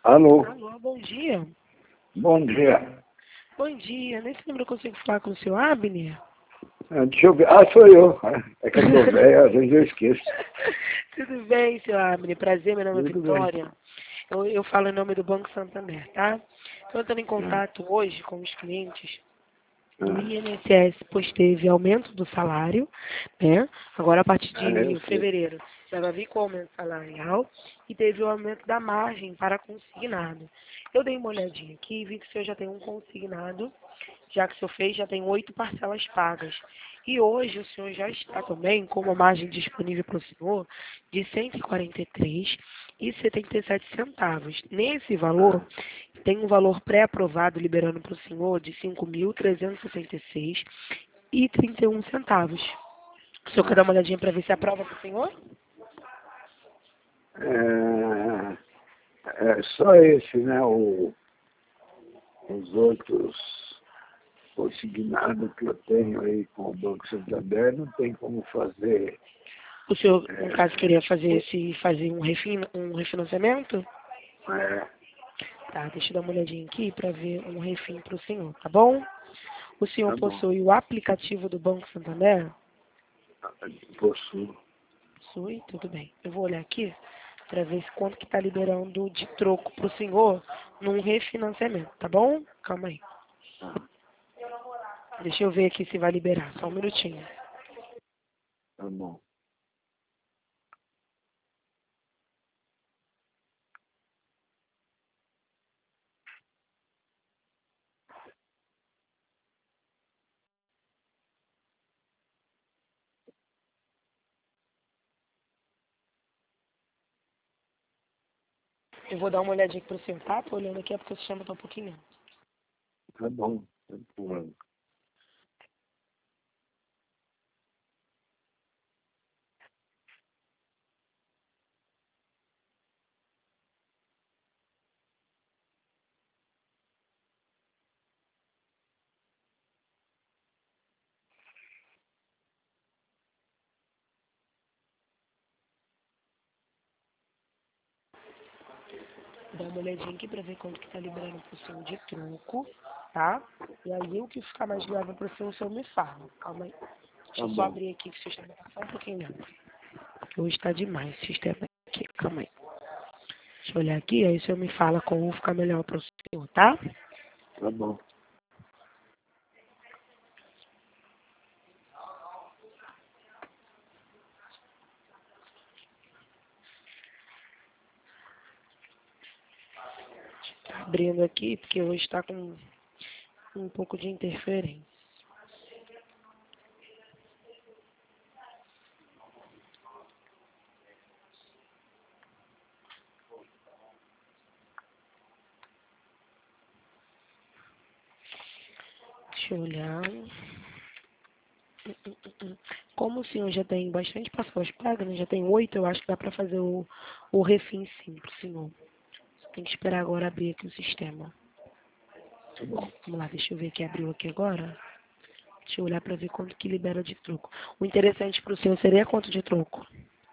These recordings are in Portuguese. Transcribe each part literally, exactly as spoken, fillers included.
Alô, Alô, bom dia. bom dia. Bom dia. Nesse número eu consigo falar com o senhor Abner? Ah, deixa eu ver. Ah, sou eu. É que eu tô velho, às vezes eu esqueço. Tudo bem, senhor Abner? Prazer, meu nome é Tudo bem. Vitória. Eu, eu falo em nome do Banco Santander, tá? Estou entrando em Ah, contato hoje com os clientes do ah, I N S S, pois teve aumento do salário, né? Agora, a partir ah, eu de sei. fevereiro, já vai vir com o aumento salarial e teve o aumento da margem para consignado. Eu dei uma olhadinha aqui e vi que o senhor já tem um consignado, já que o senhor fez, já tem oito parcelas pagas. E hoje o senhor já está também com uma margem disponível para o senhor de cento e quarenta e três reais e setenta e sete centavos. Nesse valor, tem um valor pré-aprovado liberando para o senhor de cinco mil trezentos e sessenta e seis reais e trinta e um centavos. O senhor quer dar Ah, uma olhadinha para ver se aprova para o senhor? é, é só esse, né? O, os outros consignados que eu tenho aí com o Banco Santander não tem como fazer. O senhor, no É, caso, queria fazer esse, fazer um, refin, um refinanciamento? é, Tá, deixa eu dar uma olhadinha aqui para ver um refim para o senhor, tá bom? O senhor tá bom. possui o aplicativo do Banco Santander? Possuo. Possui, tudo bem. Eu vou olhar aqui para ver se quanto que está liberando de troco para o senhor num refinanciamento, tá bom? Calma aí. Ah, Deixa eu ver aqui se vai liberar, só um minutinho. tá bom. Eu vou dar uma olhadinha aqui para o senhor, tá? Tô olhando aqui é porque o sistema está um pouquinho lento. Tá bom. Tá bom. Vou dar uma olhadinha aqui para ver quanto que está liberando para o senhor de troco, tá? E aí o que ficar mais viável para o senhor, o senhor me fala. Calma aí. Deixa Tá eu só bom. abrir aqui que o sistema está só um pouquinho lento. Hoje está demais o sistema aqui. Calma aí. Deixa eu olhar aqui, aí o senhor me fala como ficar melhor para o senhor, tá? Tá bom. Tá abrindo aqui, porque hoje está com um pouco de interferência. Deixa eu olhar. Hum, hum, hum, hum. Como o senhor já tem bastante passaporte pagas, né? Já tem oito, eu acho que dá para fazer o, o refim sim pro senhor. Só tem que esperar agora abrir aqui o sistema. Tá bom. Vamos lá, deixa eu ver que abriu aqui agora. Deixa eu olhar para ver quanto que libera de troco. O interessante pro senhor seria quanto de troco?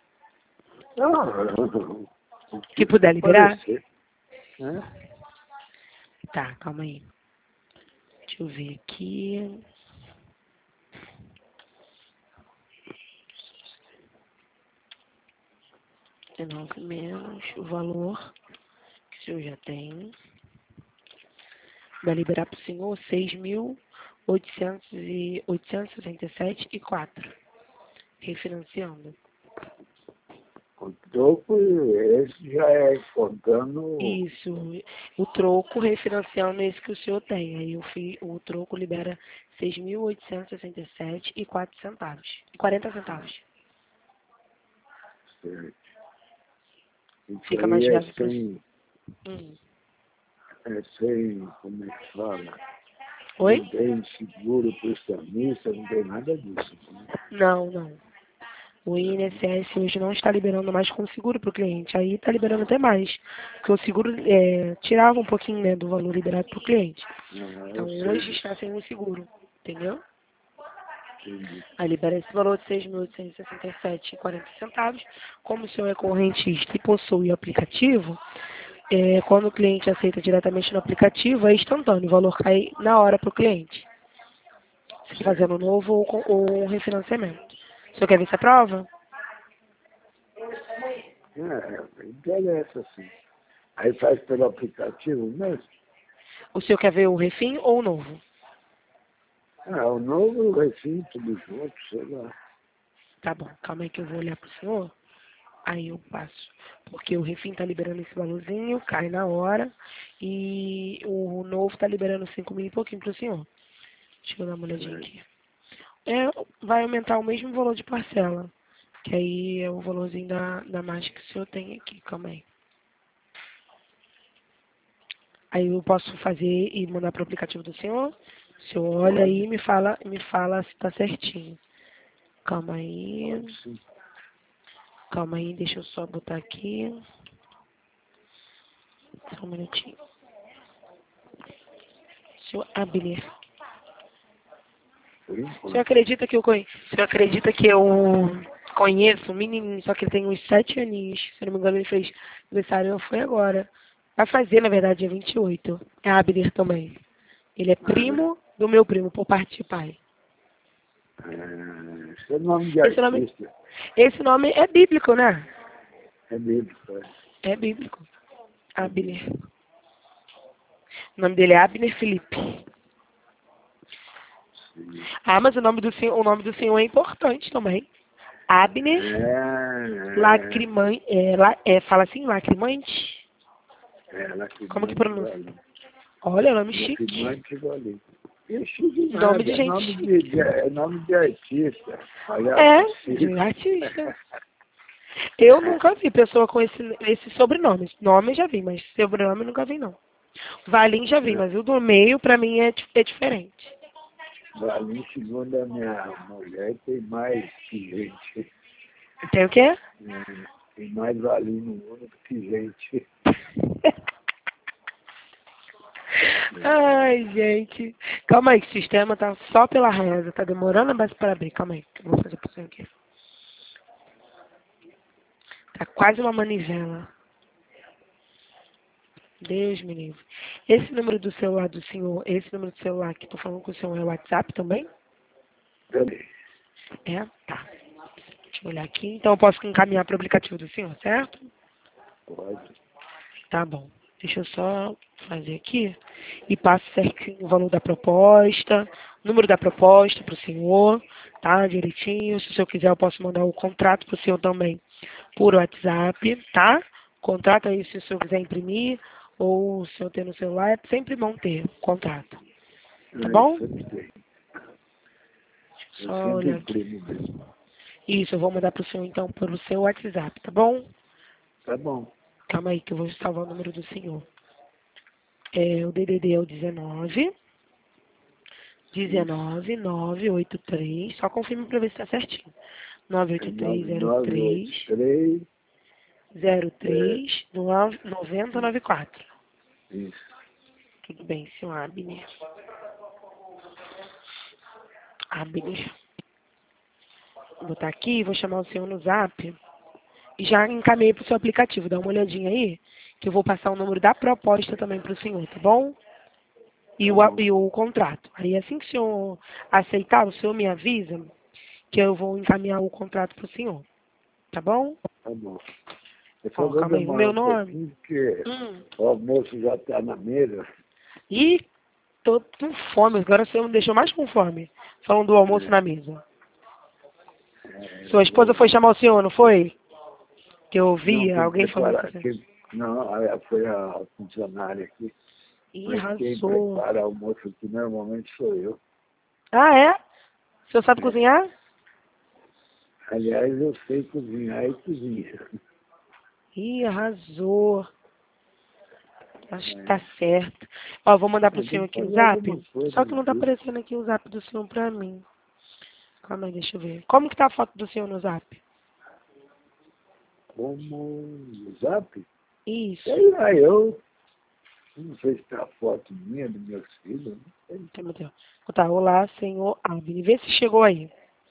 Ah, o Que que puder liberar? aparecer, né? Tá, calma aí. Deixa eu ver aqui. dezenove menos o valor que o senhor já tem. Vai liberar para o senhor seis mil oitocentos e sessenta e sete e quatro. Refinanciando. O troco, esse já é contando. Isso. O troco refinanciando esse que o senhor tem. Aí o, fi, o troco libera seis mil oitocentos e sessenta e sete e quatro centavos. E quarenta centavos. Certo. Isso Fica mais aí é viável para o senhor. sem, Hum. é sem, como é que fala? Não Oi? tem seguro prestamista, não tem nada disso. Né? Não, não. O I N S S hoje não está liberando mais com seguro para o cliente. Aí está liberando até mais. Porque o seguro é, tirava um pouquinho, né, do valor liberado para o cliente. Ah, Então eu sei hoje disso. está sem o seguro. Entendeu? Entendi. Aí libera esse valor de seis mil oitocentos e sessenta e sete e quarenta centavos. Como o senhor é correntista e possui o aplicativo, é, quando o cliente aceita diretamente no aplicativo, é instantâneo, o valor cai na hora para o cliente. Você está fazendo um novo ou, com- ou um refinanciamento. O senhor quer ver essa prova? É, interessa, sim. Aí faz pelo aplicativo mesmo? O senhor quer ver o refim ou o novo? Ah, o novo, o refim, tudo junto, sei lá. Tá bom, calma aí que eu vou olhar pro senhor. Aí eu passo. Porque o refim tá liberando esse valorzinho, cai na hora. E o novo tá liberando cinco mil e pouquinho pro senhor. Deixa eu dar uma olhadinha aqui. É, vai aumentar o mesmo valor de parcela. Que aí é o valorzinho da, da margem que o senhor tem aqui. Calma aí. Aí eu posso fazer e mandar pro aplicativo do senhor. O senhor olha aí e me fala, me fala se tá certinho. Calma aí. Sim. Calma aí, deixa eu só botar aqui. Só um minutinho. Senhor Abner. Por O enquanto. senhor acredita que eu conheço? O senhor acredita que eu conheço um menininho, só que ele tem uns sete aninhos. Se eu não me engano, ele fez aniversário, foi agora. Vai fazer, na verdade, dia vinte e oito. É Abner também. Ele é primo do meu primo, por parte de pai. É, esse é nome de Esse nome, artista. esse nome é bíblico, né? É bíblico, é. É bíblico. Abner. O nome dele é Abner Felipe. Sim. Ah, mas o nome do senhor, o nome do senhor é importante também. Abner É, Lacrimante. É, la- é, fala assim, lacrimante? é, é Lacrimante Como que pronuncia? Valim. Olha, nome chique. Lacrimante Valim. É chique Nome de nada, é gente nome chique. de, de, é nome de artista. Palhaço É, de de circo. artista. Eu nunca vi pessoa com esse, esse sobrenome. Nome já vi, mas sobrenome nunca vi, não. Valim já vi, mas o do meio, pra mim, é, di- é diferente. Valim, segundo a minha mulher, tem mais que gente. Tem o quê? É, tem mais Valim no mundo do que gente. Ai, gente. Calma aí, que o sistema tá só pela reza. Tá demorando mais para abrir. Calma aí, que eu vou fazer pra você aqui. Tá quase uma manivela. Deus me livre. Esse número do celular do senhor, esse número do celular que tô falando com o senhor é o WhatsApp também? Também. É? Tá. Deixa eu olhar aqui. Então eu posso encaminhar para o aplicativo do senhor, certo? Pode. Tá bom. Deixa eu só fazer aqui e passo certinho o valor da proposta, número da proposta para o senhor, tá? Direitinho. Se o senhor quiser, eu posso mandar o contrato para o senhor também por WhatsApp, tá? Contrato aí se o senhor quiser imprimir ou o senhor ter no celular, é sempre bom ter contrato. Tá É, bom? sempre tem. Eu Só sempre olhar aqui. imprimo mesmo. Isso, eu vou mandar para o senhor então pelo seu WhatsApp, tá bom? Tá bom. Calma aí que eu vou salvar o número do senhor. É, o D D D é o dezenove, dezenove, nove oito três, só confirme para ver se está certinho. nove É oito três nove zero nove oito três três. zero É, três nove zero nove quatro. isso. Tudo bem, senhor Abner. Abner. Vou botar aqui, vou chamar o senhor no zap e já encaminhei para o seu aplicativo. Dá uma olhadinha aí, que eu vou passar o número da proposta também para o senhor, tá bom? E Tá o, a- bom. e o contrato. Aí assim que o senhor aceitar, o senhor me avisa que eu vou encaminhar o contrato para o senhor. Tá bom? Tá bom. Eu só Ó, vou calma aí. O demorar meu um nome? pouquinho, porque Hum. o almoço já está na mesa. Ih, tô com fome. Agora o senhor me deixou mais com fome. Falando do almoço É, na mesa. é, eu Sua esposa vou. foi chamar o senhor, não foi? Que eu Não, ouvi quem alguém falando com prepara. você. Quem, não, a- foi a funcionária aqui. Ih, Mas quem arrasou. prepara o almoço aqui normalmente sou eu. Ah, é? O senhor sabe É. cozinhar? Aliás, eu sei cozinhar e cozinha. Ih, arrasou. Acho que É. tá certo. Ó, vou mandar pro Mas tem senhor que aqui o fazer zap. alguma coisa Só que na não tá vida. aparecendo aqui o zap do senhor pra mim. Calma aí, deixa eu ver. Como que tá a foto do senhor no zap? Como o Zap? Isso. Sei lá, eu não sei se tá foto minha, dos meus filhos. Não sei. Então, meu Deus. Vou botar, olá, senhor Abner. Vê se chegou aí.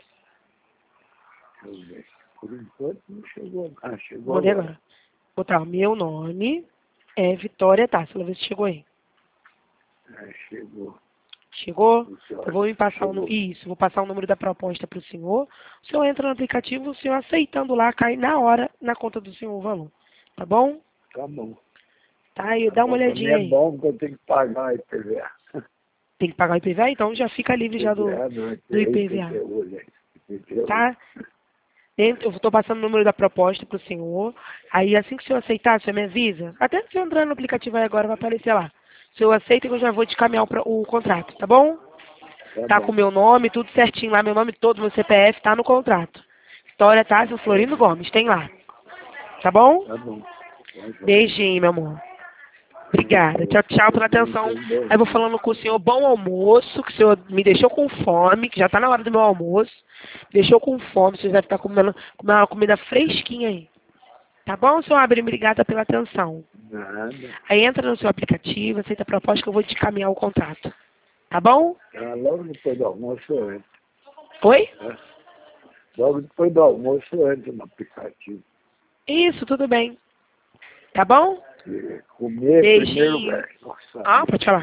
Deixa eu ver. Por enquanto não chegou. Ah, chegou Mandei agora. agora. Vou botar, meu nome É, Vitória Tássila, vê se chegou aí. É, chegou. Chegou? Senhor, Eu vou me passar o, chegou. isso, vou passar o número da proposta para o senhor. O senhor entra no aplicativo, o senhor aceitando lá, cai na hora na conta do senhor o valor. Tá bom? Tá bom. Tá, e Tá dá uma bom. Pra mim olhadinha é aí. bom porque eu tenho que pagar a I P V A. Tem que pagar o I P V A, então já fica livre já do, I P V A não, do é I P V A. I P T U, né? I P T U. Tá? Eu estou passando o número da proposta para o senhor. Aí assim que o senhor aceitar, o senhor me avisa. Até se eu entrar no aplicativo aí agora, vai aparecer lá. O senhor aceita que eu já vou te caminhar o, pro- o contrato, tá bom? Tá Tá bom. com o meu nome, tudo certinho lá, meu nome todo, meu C P F, tá no contrato. Vitória Tássio Florindo Gomes, tem lá. Tá bom? Tá bom. Tá bom. Beijinho, meu amor. Obrigada. Tchau, tchau pela atenção. Aí eu vou falando com o senhor, bom almoço, que o senhor me deixou com fome, que já tá na hora do meu almoço. Me deixou com fome, o senhor deve estar comendo, comendo uma comida fresquinha aí. Tá bom, senhor Abre? Obrigada pela atenção. Nada. Aí entra no seu aplicativo, aceita a proposta que eu vou te caminhar o contrato. Tá bom? Ah, logo depois do almoço eu entro. Oi? Né? Logo depois do almoço eu entro no aplicativo. Isso, tudo bem. Tá bom? E comer em primeiro Beijinho. lugar. Nossa. Ah, pode falar.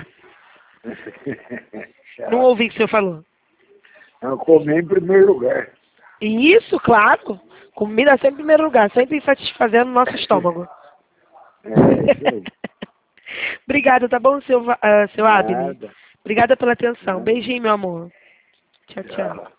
Tchau. Não ouvi o que o senhor falou. Não, comer em primeiro lugar. Isso, claro. Comida sempre em primeiro lugar, sempre satisfazendo o nosso estômago. É, isso aí. Obrigada, tá bom, seu, uh, seu Abner? Nada. Obrigada pela atenção. Nada. Beijinho, meu amor. Tchau, tchau. Tchau.